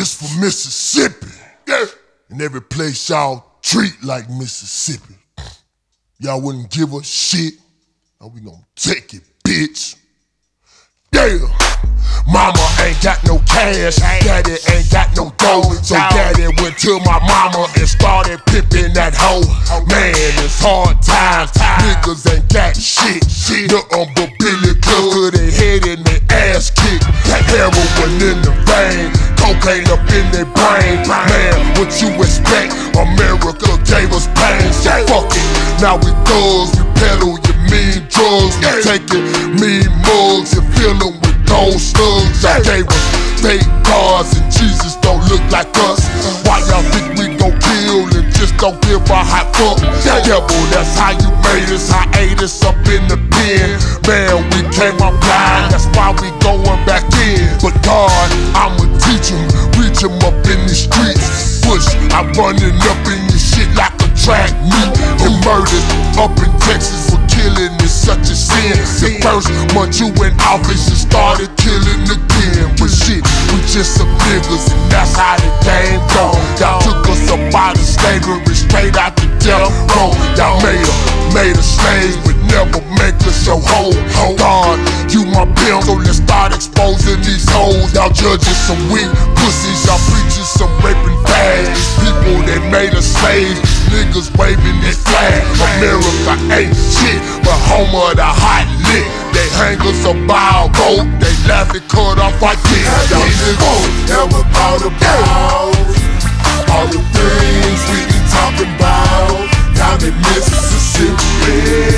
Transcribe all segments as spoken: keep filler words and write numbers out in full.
This for Mississippi. Yeah. And every place y'all treat like Mississippi. Y'all wouldn't give a shit. Now we gon' take it, bitch. Yeah. Mama ain't got no cash, daddy ain't got no dough. So daddy went to my mama and started pimping that hoe. Man, it's hard times, niggas ain't got shit. Nothing but Billy Club, they head and they ass kicked. Heroin in the vein, cocaine up in their brain. Man, what you expect? America gave us pain, so fuck it. Now we thugs, we peddle your mean drugs. We taking mean mugs and filling with gold slugs. I gave us fake cars and Jesus don't look like us. Why y'all think we gon' kill and just don't give a hot fuck? Devil, that's how you made us, I ate us up in the pen. Man, we came up blind, that's why we going back in. But God, I'ma teach him, reach him up in the streets. Push, I'm running up in your shit like a track meet. And murdered up in Texas for killing is such a sin. The first month you in office, you started killing again. But shit, we just some niggas and that's how the game go. Y'all took us up out of slavery, straight out the death row. Y'all made us, made us slaves, but never make us your hoe. God, you my pimp, so let's start exposing these hoes. Y'all judging some weak pussies, y'all preaching some raping fags. People that made us slaves, niggas waving this flag. America ain't shit, but home of the hot lick. They hang us a bile boat, they laugh and cut off our dick. Y'all niggas ever thought about all the things we be talking about down in Mississippi,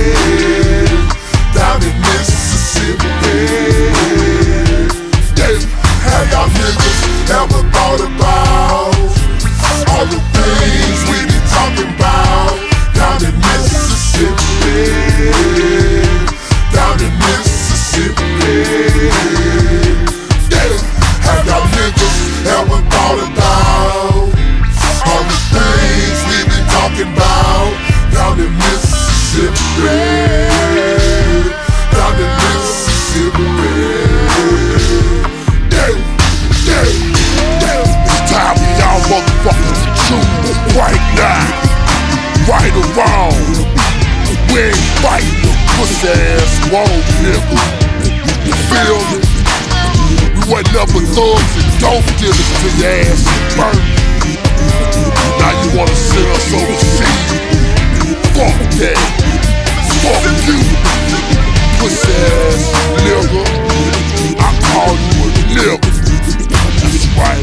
down in Mississippi. Yeah, have y'all niggas ever thought about all the things we be talking about down in Mississippi, down in Mississippi? Yeah, have y'all niggas ever thought about all the things we be talking about down in Mississippi, down in Mississippi? Yeah, yeah, yeah. It's time for y'all motherfuckers to choose right now, right or wrong. We ain't fighting no pussy ass wrong nigga. You feel me? We wasn't never thugs and dope dealers till your ass is burnt. Now you wanna send us overseas? Fuck that. Fuck you, pussy ass nigga. I call you a nigga. That's right.